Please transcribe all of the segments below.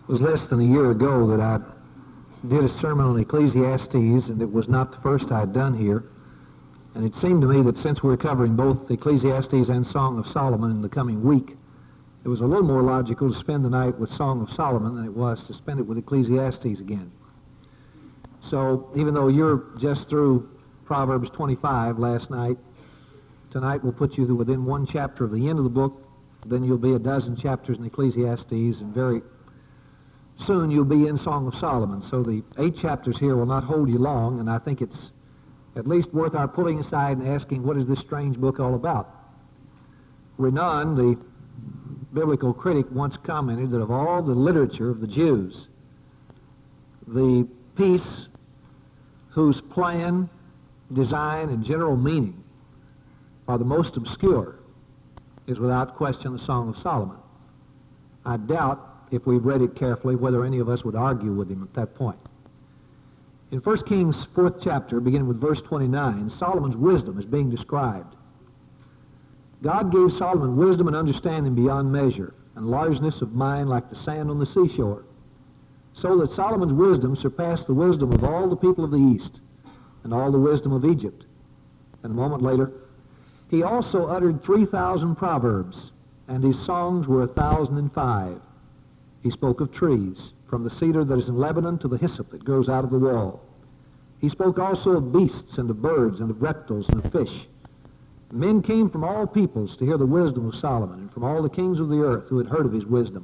was less than a year ago that I did a sermon on Ecclesiastes, and it was not the first I had done here. And it seemed to me that since we're covering both Ecclesiastes and Song of Solomon in the coming week, it was a little more logical to spend the night with Song of Solomon than it was to spend it with Ecclesiastes again. So even though you're just through Proverbs 25 last night, tonight will put you within one chapter of the end of the book. Then you'll be a dozen chapters in Ecclesiastes, and very soon you'll be in Song of Solomon. So the 8 chapters here will not hold you long, and I think it's at least worth our putting aside and asking, what is this strange book all about? Renan, the biblical critic, once commented that of all the literature of the Jews, the piece whose plan, design, and general meaning are the most obscure is without question the Song of Solomon. I doubt, if we've read it carefully, whether any of us would argue with him at that point. In 1 Kings 4th chapter, beginning with verse 29, Solomon's wisdom is being described. God gave Solomon wisdom and understanding beyond measure, and largeness of mind like the sand on the seashore, so that Solomon's wisdom surpassed the wisdom of all the people of the East, and all the wisdom of Egypt. And a moment later, he also uttered 3,000 proverbs, and his songs were 1,005. He spoke of trees, from the cedar that is in Lebanon to the hyssop that grows out of the wall. He spoke also of beasts and of birds and of reptiles and of fish. Men came from all peoples to hear the wisdom of Solomon, and from all the kings of the earth who had heard of his wisdom.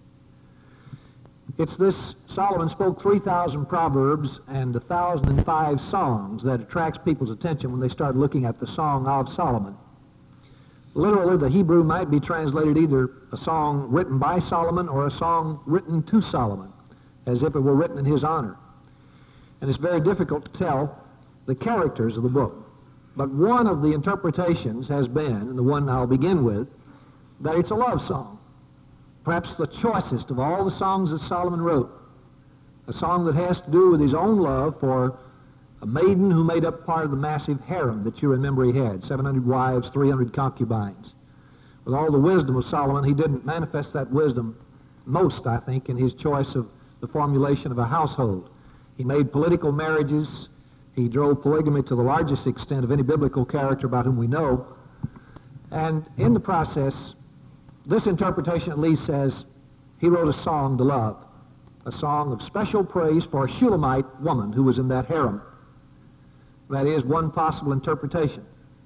It's this Solomon spoke 3,000 proverbs and 1,005 songs that attracts people's attention when they start looking at the Song of Solomon. Literally, the Hebrew might be translated either a song written by Solomon or a song written to Solomon, as if it were written in his honor. And it's very difficult to tell the characters of the book. But one of the interpretations has been, and the one I'll begin with, that it's a love song, perhaps the choicest of all the songs that Solomon wrote, a song that has to do with his own love for a maiden who made up part of the massive harem that you remember he had, 700 wives, 300 concubines. With all the wisdom of Solomon, he didn't manifest that wisdom most, I think, in his choice of the formulation of a household. He made political marriages. He drove polygamy to the largest extent of any biblical character about whom we know. And in the process, this interpretation at least says he wrote a song to love, a song of special praise for a Shulamite woman who was in that harem. That is one possible interpretation.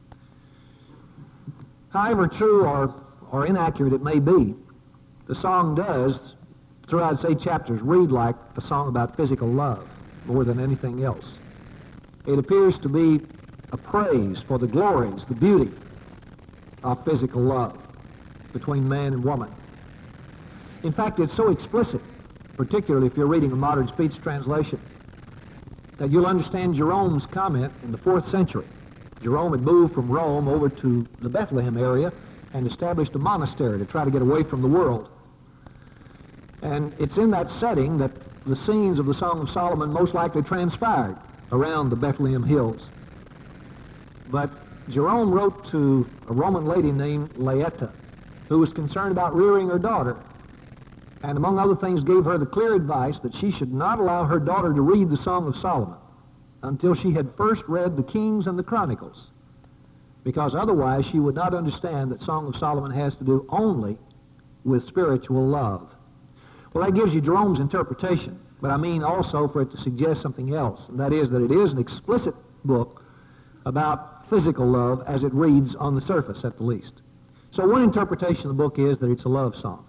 However true or inaccurate it may be, the song does, throughout its 8 chapters, read like a song about physical love more than anything else. It appears to be a praise for the glories, the beauty of physical love between man and woman. In fact, it's so explicit, particularly if you're reading a modern speech translation, that you'll understand Jerome's comment in the 4th century. Jerome had moved from Rome over to the Bethlehem area and established a monastery to try to get away from the world. And it's in that setting that the scenes of the Song of Solomon most likely transpired around the Bethlehem hills. But Jerome wrote to a Roman lady named Laeta, who was concerned about rearing her daughter, and among other things gave her the clear advice that she should not allow her daughter to read the Song of Solomon until she had first read the Kings and the Chronicles, because otherwise she would not understand that Song of Solomon has to do only with spiritual love. Well, that gives you Jerome's interpretation, but I mean also for it to suggest something else, and that is that it is an explicit book about physical love as it reads on the surface at the least. So one interpretation of the book is that it's a love song.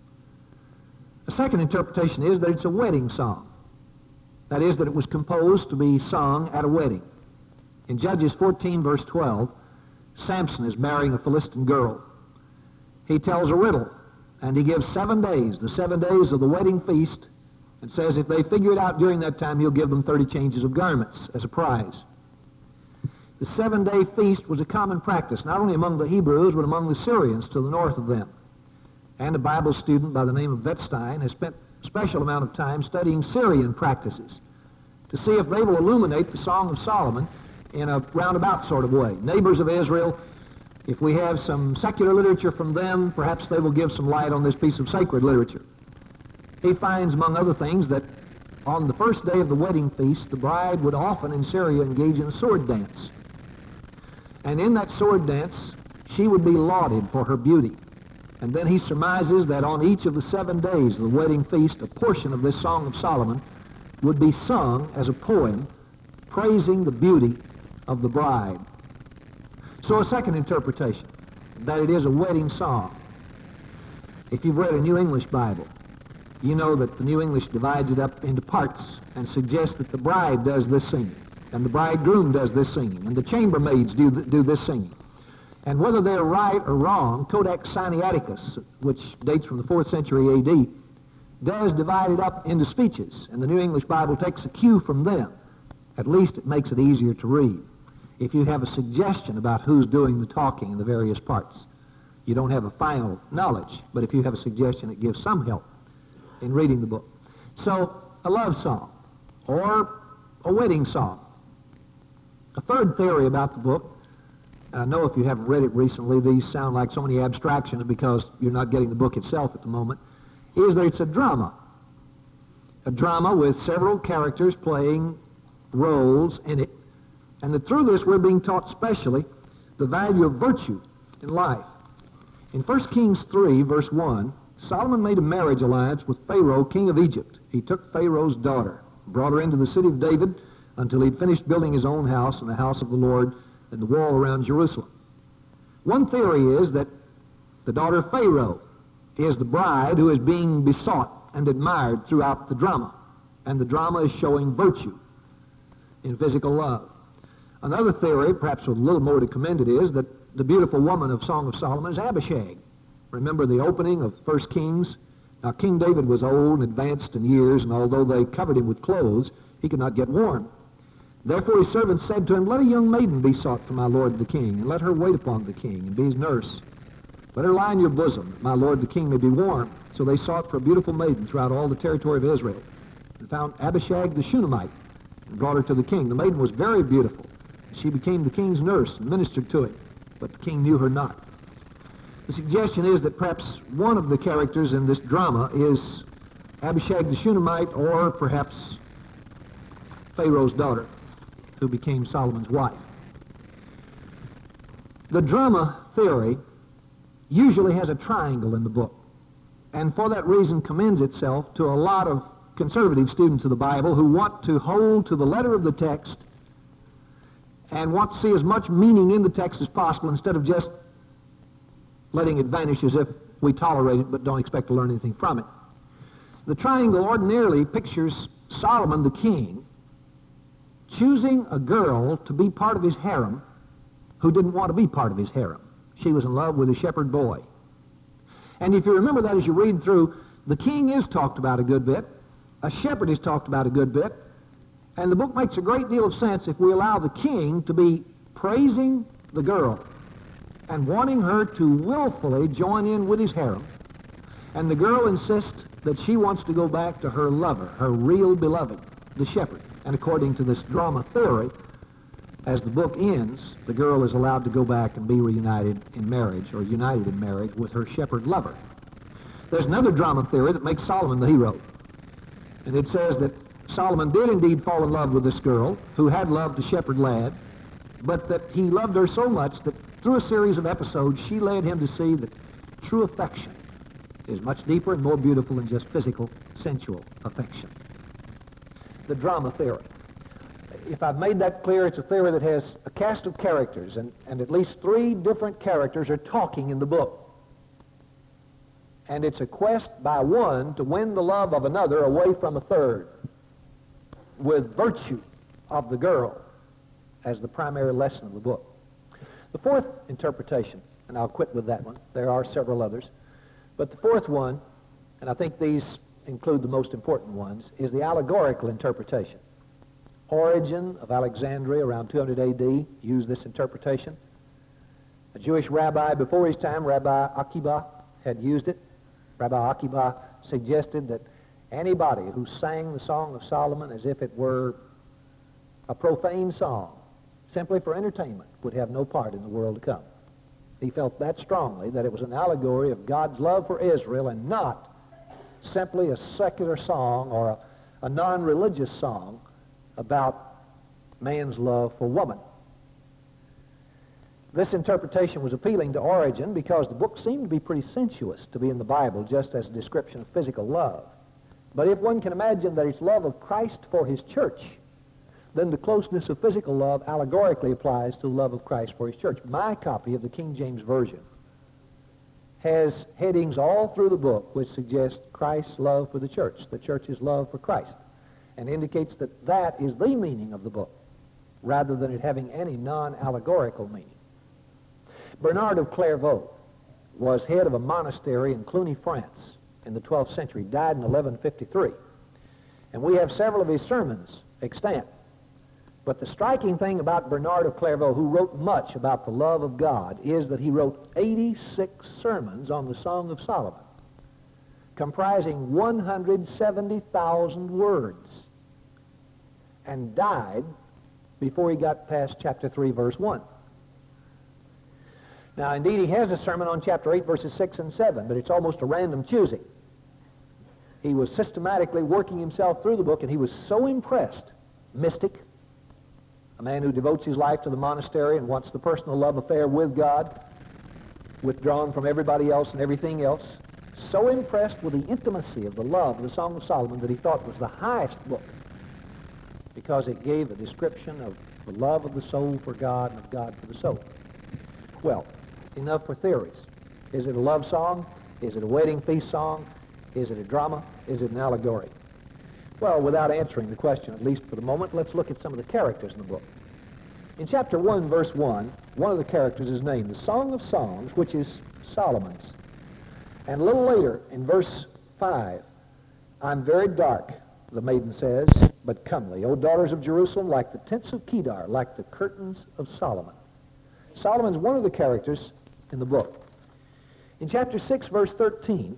A second interpretation is that it's a wedding song. That is, that it was composed to be sung at a wedding. In Judges 14, verse 12, Samson is marrying a Philistine girl. He tells a riddle, and he gives 7 days, the 7 days of the wedding feast, and says if they figure it out during that time, he'll give them 30 changes of garments as a prize. The 7-day feast was a common practice, not only among the Hebrews, but among the Syrians to the north of them. And a Bible student by the name of Wettstein has spent a special amount of time studying Syrian practices to see if they will illuminate the Song of Solomon in a roundabout sort of way. Neighbors of Israel, if we have some secular literature from them, perhaps they will give some light on this piece of sacred literature. He finds, among other things, that on the first day of the wedding feast, the bride would often in Syria engage in a sword dance. And in that sword dance, she would be lauded for her beauty. And then he surmises that on each of the 7 days of the wedding feast, a portion of this Song of Solomon would be sung as a poem praising the beauty of the bride. So a second interpretation, that it is a wedding song. If you've read a New English Bible, you know that the New English divides it up into parts and suggests that the bride does this singing, and the bridegroom does this singing, and the chambermaids do this singing. And whether they're right or wrong, Codex Sinaiticus, which dates from the 4th century A.D., does divide it up into speeches, and the New English Bible takes a cue from them. At least it makes it easier to read. If you have a suggestion about who's doing the talking in the various parts, you don't have a final knowledge, but if you have a suggestion, it gives some help in reading the book. So, a love song, or a wedding song. A third theory about the book, and I know if you haven't read it recently, these sound like so many abstractions because you're not getting the book itself at the moment, is that it's a drama. A drama with several characters playing roles in it, and that through this we're being taught specially the value of virtue in life. In 1 Kings 3, verse 1, Solomon made a marriage alliance with Pharaoh, king of Egypt. He took Pharaoh's daughter, brought her into the city of David until he'd finished building his own house and the house of the Lord and the wall around Jerusalem. One theory is that the daughter of Pharaoh is the bride who is being besought and admired throughout the drama, and the drama is showing virtue in physical love. Another theory, perhaps with a little more to commend it, is that the beautiful woman of Song of Solomon is Abishag. Remember the opening of 1 Kings? Now, King David was old and advanced in years, and although they covered him with clothes, he could not get warm. Therefore his servants said to him, "Let a young maiden be sought for my lord the king, and let her wait upon the king, and be his nurse. Let her lie in your bosom, that my lord the king may be warm." So they sought for a beautiful maiden throughout all the territory of Israel, and found Abishag the Shunammite, and brought her to the king. The maiden was very beautiful. She became the king's nurse and ministered to him, but the king knew her not. The suggestion is that perhaps one of the characters in this drama is Abishag the Shunammite, or perhaps Pharaoh's daughter, who became Solomon's wife. The drama theory usually has a triangle in the book, and for that reason commends itself to a lot of conservative students of the Bible who want to hold to the letter of the text and want to see as much meaning in the text as possible instead of just letting it vanish as if we tolerate it but don't expect to learn anything from it. The triangle ordinarily pictures Solomon the king choosing a girl to be part of his harem who didn't want to be part of his harem. She was in love with a shepherd boy. And if you remember that as you read through, the king is talked about a good bit, a shepherd is talked about a good bit, and the book makes a great deal of sense if we allow the king to be praising the girl and wanting her to willfully join in with his harem, and the girl insists that she wants to go back to her lover, her real beloved, the shepherd. And according to this drama theory, as the book ends, the girl is allowed to go back and be reunited in marriage, or united in marriage with her shepherd lover. There's another drama theory that makes Solomon the hero. And it says that Solomon did indeed fall in love with this girl who had loved a shepherd lad, but that he loved her so much that through a series of episodes, she led him to see that true affection is much deeper and more beautiful than just physical, sensual affection. The drama theory. If I've made that clear, it's a theory that has a cast of characters, and at least 3 different characters are talking in the book. And it's a quest by one to win the love of another away from a third, with virtue of the girl as the primary lesson of the book. The fourth interpretation, and I'll quit with that one. There are several others. But the fourth one, and I think these include the most important ones, is the allegorical interpretation. Origen of Alexandria around 200 A.D. used this interpretation. A Jewish rabbi before his time, Rabbi Akiba, had used it. Rabbi Akiba suggested that anybody who sang the Song of Solomon as if it were a profane song, simply for entertainment, would have no part in the world to come. He felt that strongly that it was an allegory of God's love for Israel and not simply a secular song or a non-religious song about man's love for woman. This interpretation was appealing to Origen because the book seemed to be pretty sensuous to be in the Bible, just as a description of physical love. But if one can imagine that it's love of Christ for his church, then the closeness of physical love allegorically applies to the love of Christ for his church. My copy of the King James Version has headings all through the book which suggest Christ's love for the church's love for Christ, and indicates that that is the meaning of the book, rather than it having any non-allegorical meaning. Bernard of Clairvaux was head of a monastery in Cluny, France in the 12th century, died in 1153. And we have several of his sermons extant. But the striking thing about Bernard of Clairvaux, who wrote much about the love of God, is that he wrote 86 sermons on the Song of Solomon, comprising 170,000 words, and died before he got past chapter 3, verse 1. Now, indeed, he has a sermon on chapter 8, verses 6 and 7, but it's almost a random choosing. He was systematically working himself through the book, and he was so impressed. Mystic, a man who devotes his life to the monastery and wants the personal love affair with God, withdrawn from everybody else and everything else, so impressed with the intimacy of the love of the Song of Solomon that he thought was the highest book, because it gave a description of the love of the soul for God and of God for the soul. Well, enough for theories. Is it a love song? Is it a wedding feast song? Is it a drama? Is it an allegory? Well, without answering the question, at least for the moment, let's look at some of the characters in the book. In chapter 1, verse 1, one of the characters is named the Song of Songs, which is Solomon's. And a little later, in verse 5, I'm very dark, the maiden says, but comely, O daughters of Jerusalem, like the tents of Kedar, like the curtains of Solomon. Solomon's one of the characters in the book. In chapter 6, verse 13,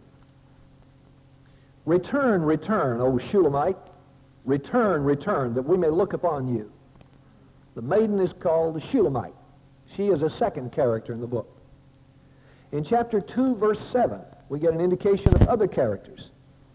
return, return, O Shulamite, return, return, that we may look upon you. The maiden is called the Shulamite. She is a second character in the book. In chapter 2, verse 7, we get an indication of other characters.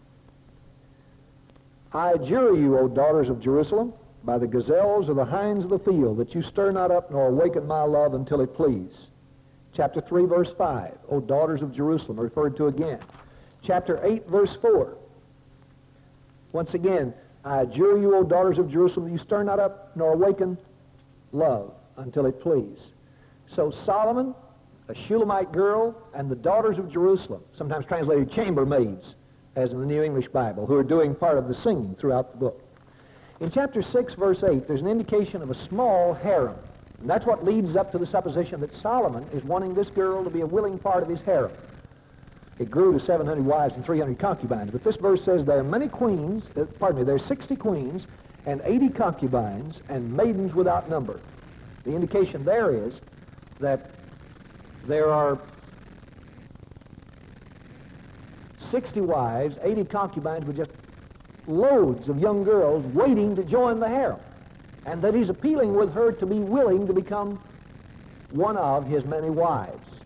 I adjure you, O daughters of Jerusalem, by the gazelles or the hinds of the field, that you stir not up nor awaken my love until it please. Chapter 3, verse 5, O daughters of Jerusalem, referred to again. Chapter 8, verse 4, once again, I adjure you, O daughters of Jerusalem, that you stir not up nor awaken love until it please. So Solomon, a Shulamite girl, and the daughters of Jerusalem, sometimes translated chambermaids, as in the New English Bible, who are doing part of the singing throughout the book. In chapter 6, verse 8, there's an indication of a small harem. And that's what leads up to the supposition that Solomon is wanting this girl to be a willing part of his harem. It grew to 700 wives and 300 concubines. But this verse says there are many queens, there are 60 queens and 80 concubines and maidens without number. The indication there is that there are 60 wives, 80 concubines with just loads of young girls waiting to join the harem, and that he's appealing with her to be willing to become one of his many wives.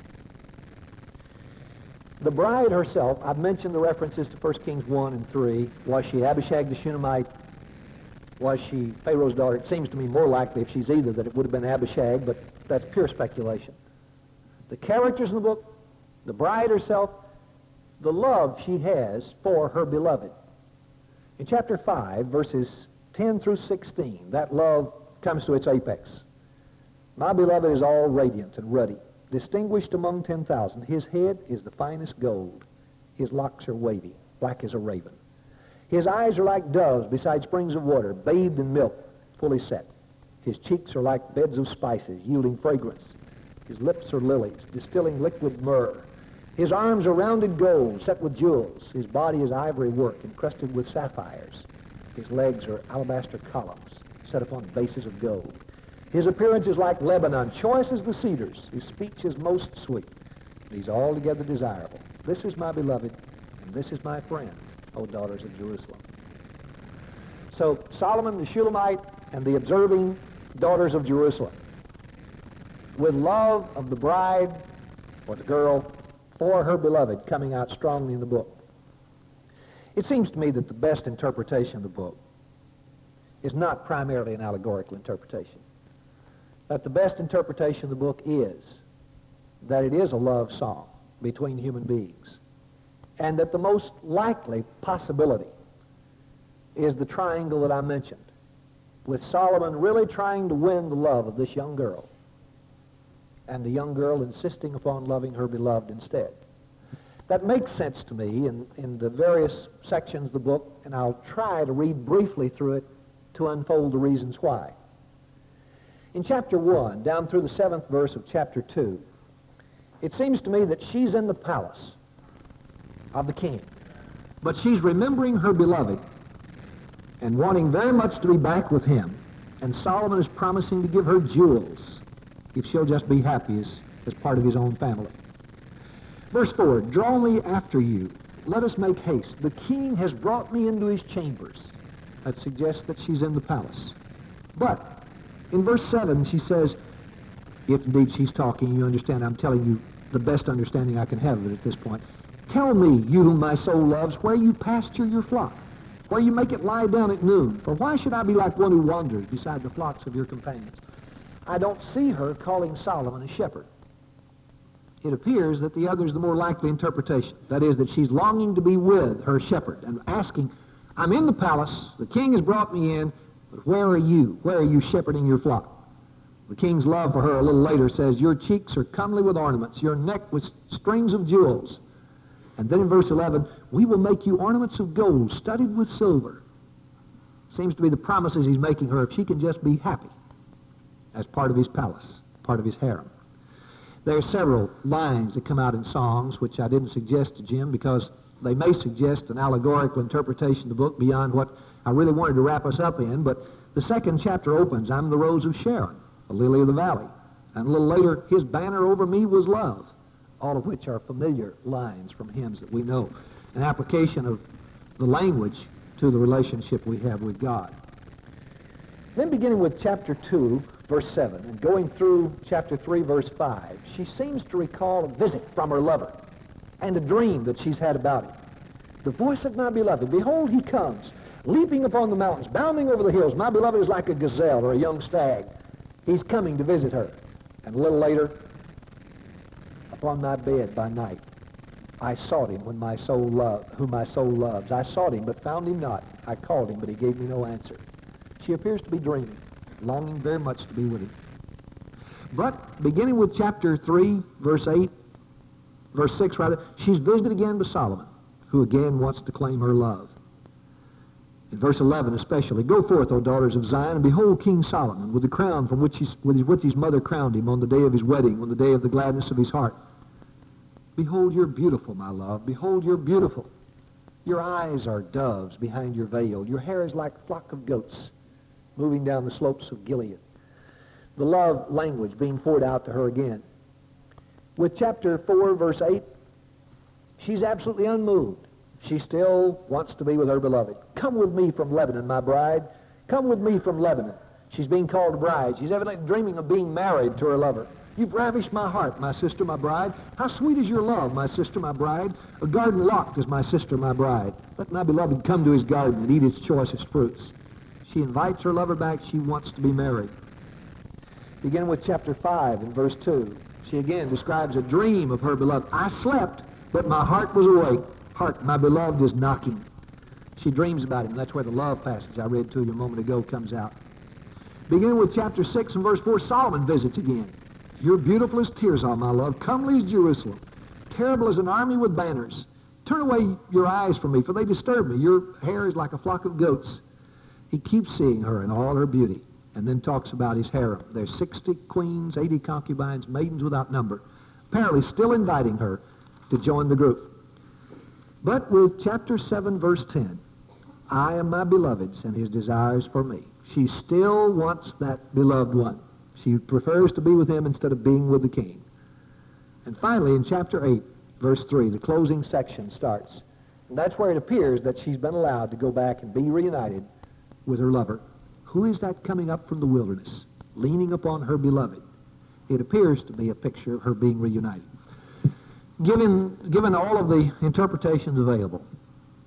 The bride herself, I've mentioned the references to 1 Kings 1 and 3. Was she Abishag the Shunammite? Was she Pharaoh's daughter? It seems to me more likely, if she's either, that it would have been Abishag, but that's pure speculation. The characters in the book, the bride herself, the love she has for her beloved. In chapter 5, verses 10 through 16, that love comes to its apex. My beloved is all radiant and ruddy, distinguished among 10,000. His head is the finest gold. His locks are wavy, black as a raven. His eyes are like doves beside springs of water, bathed in milk, fully set. His cheeks are like beds of spices, yielding fragrance. His lips are lilies, distilling liquid myrrh. His arms are rounded gold, set with jewels. His body is ivory work, encrusted with sapphires. His legs are alabaster columns, set upon bases of gold. His appearance is like Lebanon, choice as the cedars. His speech is most sweet. He's altogether desirable. This is my beloved, and this is my friend, O daughters of Jerusalem. So Solomon, the Shulamite, and the observing daughters of Jerusalem, with love of the bride, or the girl, for her beloved, coming out strongly in the book. It seems to me that the best interpretation of the book is not primarily an allegorical interpretation. That the best interpretation of the book is that it is a love song between human beings, and that the most likely possibility is the triangle that I mentioned, with Solomon really trying to win the love of this young girl, and the young girl insisting upon loving her beloved instead. That makes sense to me in the various sections of the book, and I'll try to read briefly through it to unfold the reasons why. In chapter 1, down through the 7th verse of chapter 2, it seems to me that she's in the palace of the king, but she's remembering her beloved and wanting very much to be back with him, and Solomon is promising to give her jewels if she'll just be happy as part of his own family. Verse 4, draw me after you. Let us make haste. The king has brought me into his chambers. That suggests that she's in the palace. But in verse 7, she says, if indeed she's talking, you understand, I'm telling you the best understanding I can have of it at this point. Tell me, you whom my soul loves, where you pasture your flock, where you make it lie down at noon. For why should I be like one who wanders beside the flocks of your companions? I don't see her calling Solomon a shepherd. It appears that the other is the more likely interpretation. That is, that she's longing to be with her shepherd and asking, I'm in the palace, the king has brought me in, but where are you? Where are you shepherding your flock? The king's love for her a little later says, your cheeks are comely with ornaments, your neck with strings of jewels. And then in verse 11, we will make you ornaments of gold studded with silver. Seems to be the promises he's making her if she can just be happy as part of his palace, part of his harem. There are several lines that come out in songs which I didn't suggest to Jim because they may suggest an allegorical interpretation of the book beyond what I really wanted to wrap us up in. But the 2nd chapter opens, I'm the rose of Sharon, a lily of the valley. And a little later, his banner over me was love, all of which are familiar lines from hymns that we know. An application of the language to the relationship we have with God. Then beginning with chapter 2, verse 7, and going through chapter 3, verse 5, she seems to recall a visit from her lover and a dream that she's had about him. The voice of my beloved, behold, he comes, leaping upon the mountains, bounding over the hills. My beloved is like a gazelle or a young stag. He's coming to visit her. And a little later, upon my bed by night, I sought him whom my soul loves. I sought him, but found him not. I called him, but he gave me no answer. She appears to be dreaming, longing very much to be with him. But beginning with chapter 3, verse 6, she's visited again with Solomon, who again wants to claim her love. In verse 11 especially, go forth, O daughters of Zion, and behold King Solomon with the crown from which his mother crowned him on the day of his wedding, on the day of the gladness of his heart. Behold, you're beautiful, my love. Behold, you're beautiful. Your eyes are doves behind your veil. Your hair is like a flock of goats moving down the slopes of Gilead. The love language being poured out to her again. With chapter 4, verse 8, she's absolutely unmoved. She still wants to be with her beloved. Come with me from Lebanon, my bride. Come with me from Lebanon. She's being called a bride. She's evidently dreaming of being married to her lover. You've ravished my heart, my sister, my bride. How sweet is your love, my sister, my bride. A garden locked is my sister, my bride. Let my beloved come to his garden and eat its choicest fruits. She invites her lover back. She wants to be married. Beginning with chapter 5 and verse 2, she again describes a dream of her beloved. I slept, but my heart was awake. Hark, my beloved is knocking. She dreams about him. That's where the love passage I read to you a moment ago comes out. Beginning with chapter 6 and verse 4, Solomon visits again. You're beautiful as Tirzah, my love, comely as Jerusalem, terrible as an army with banners. Turn away your eyes from me, for they disturb me. Your hair is like a flock of goats. He keeps seeing her in all her beauty, and then talks about his harem. There's 60 queens, 80 concubines, maidens without number, apparently still inviting her to join the group. But with chapter 7, verse 10, I am my beloved's, and his desires for me. She still wants that beloved one. She prefers to be with him instead of being with the king. And finally, in chapter 8, verse 3, the closing section starts. And that's where it appears that she's been allowed to go back and be reunited with her lover. Who is that coming up from the wilderness, leaning upon her beloved? It appears to be a picture of her being reunited. Given all of the interpretations available,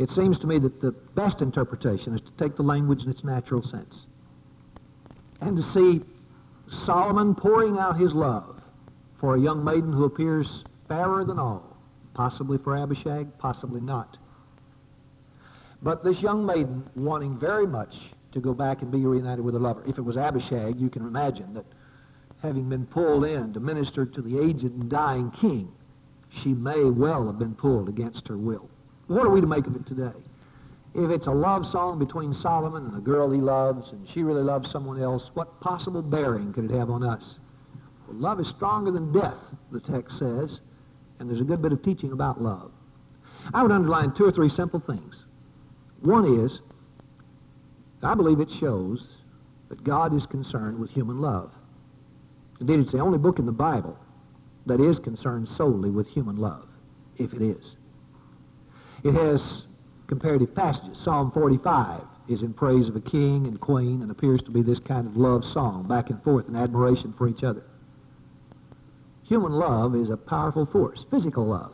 It seems to me that the best interpretation is to take the language in its natural sense and to see Solomon pouring out his love for a young maiden who appears fairer than all, possibly for Abishag, possibly not. But this young maiden wanting very much to go back and be reunited with her lover. If it was Abishag, you can imagine that having been pulled in to minister to the aged and dying king, she may well have been pulled against her will. What are we to make of it today? If it's a love song between Solomon and a girl he loves, and she really loves someone else, what possible bearing could it have on us? Well, love is stronger than death, the text says, and there's a good bit of teaching about love. I would underline 2 or 3 simple things. One is, I believe it shows that God is concerned with human love. Indeed, it's the only book in the Bible that is concerned solely with human love, if it is. It has comparative passages. Psalm 45 is in praise of a king and queen and appears to be this kind of love song, back and forth in admiration for each other. Human love is a powerful force, physical love.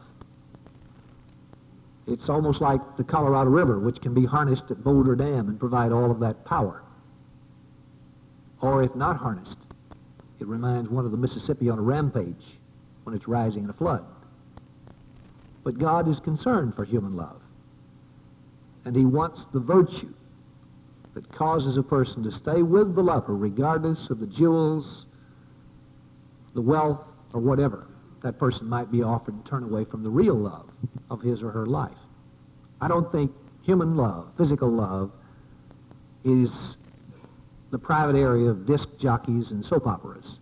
It's almost like the Colorado River, which can be harnessed at Boulder Dam and provide all of that power. Or if not harnessed, it reminds one of the Mississippi on a rampage when it's rising in a flood. But God is concerned for human love. And he wants the virtue that causes a person to stay with the lover regardless of the jewels, the wealth, or whatever that person might be offered and turn away from the real love of his or her life. I don't think human love, physical love, is the private area of disc jockeys and soap operas.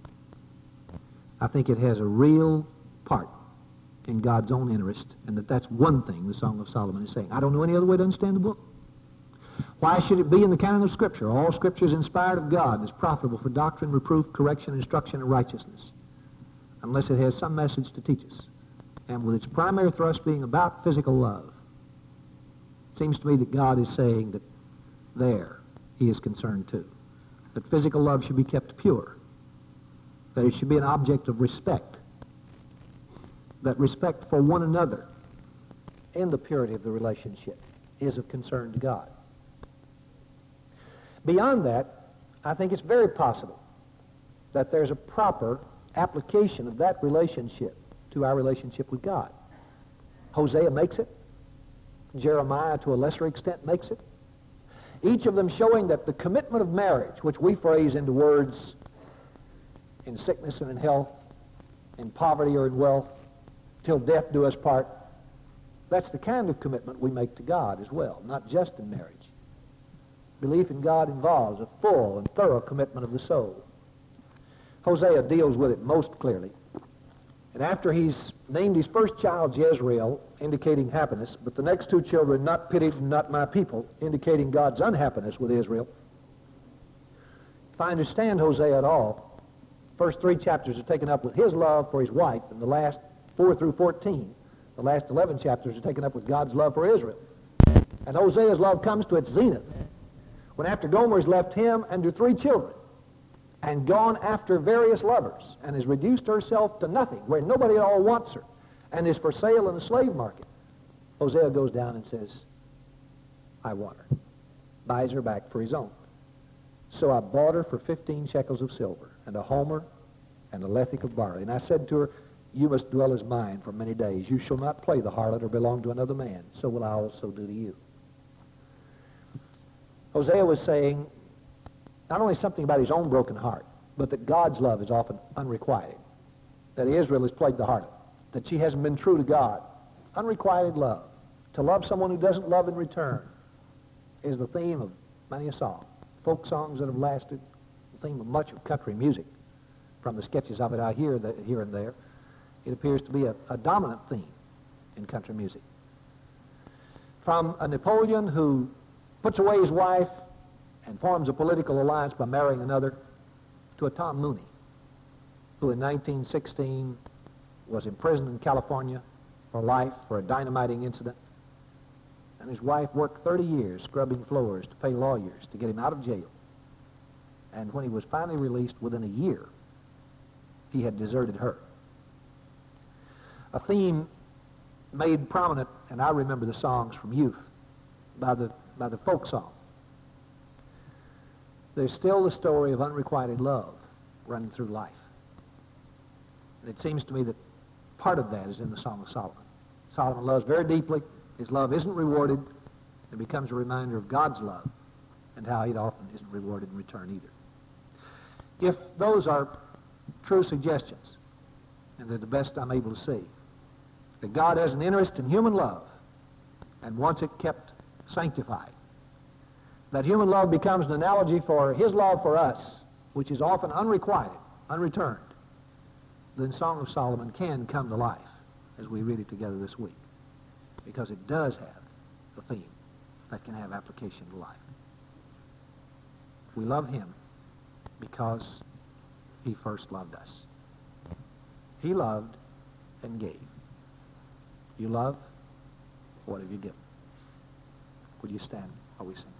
I think it has a real part in God's own interest, and that's one thing the Song of Solomon is saying. I don't know any other way to understand the book. Why should it be in the canon of Scripture? All Scripture is inspired of God and is profitable for doctrine, reproof, correction, instruction, and righteousness, unless it has some message to teach us. And with its primary thrust being about physical love, it seems to me that God is saying that there he is concerned too. That physical love should be kept pure. That it should be an object of respect. That respect for one another in the purity of the relationship is of concern to God. Beyond that, I think it's very possible that there's a proper application of that relationship to our relationship with God. Hosea makes it. Jeremiah, to a lesser extent, makes it. Each of them showing that the commitment of marriage, which we phrase into words in sickness and in health, in poverty or in wealth, till death do us part, that's the kind of commitment we make to God as well, not just in marriage. Belief in God involves a full and thorough commitment of the soul. Hosea deals with it most clearly. And after he's named his first child Jezreel, indicating happiness, but the next 2 children, not pitied and not my people, indicating God's unhappiness with Israel. If I understand Hosea at all, first 3 chapters are taken up with his love for his wife, and the last 4 through 14, the last 11 chapters are taken up with God's love for Israel. And Hosea's love comes to its zenith when after Gomer has left him and her 3 children, and gone after various lovers, and has reduced herself to nothing, where nobody at all wants her, and is for sale in the slave market, Hosea goes down and says, I want her. Buys her back for his own. So I bought her for 15 shekels of silver, and a homer, and a lethech of barley. And I said to her, you must dwell as mine for many days. You shall not play the harlot or belong to another man. So will I also do to you. Hosea was saying, not only something about his own broken heart, but that God's love is often unrequited. That Israel has played the harlot. That she hasn't been true to God. Unrequited love. To love someone who doesn't love in return is the theme of many a song. Folk songs that have lasted, the theme of much of country music. From the sketches of it I hear here and there, it appears to be a dominant theme in country music. From a Napoleon who puts away his wife and forms a political alliance by marrying another, to a Tom Mooney, who in 1916 was imprisoned in California for life for a dynamiting incident, and his wife worked 30 years scrubbing floors to pay lawyers to get him out of jail. And when he was finally released, within a year, he had deserted her. A theme made prominent, and I remember the songs from youth, by the folk song. There's still the story of unrequited love running through life. And it seems to me that part of that is in the Song of Solomon. Solomon loves very deeply. His love isn't rewarded. It becomes a reminder of God's love and how it often isn't rewarded in return either. If those are true suggestions, and they're the best I'm able to see, that God has an interest in human love and wants it kept sanctified, that human love becomes an analogy for his love for us, which is often unrequited, unreturned, then Song of Solomon can come to life as we read it together this week, because it does have a theme that can have application to life. We love him because he first loved us. He loved and gave. You love, what have you given? Would you stand while we sing?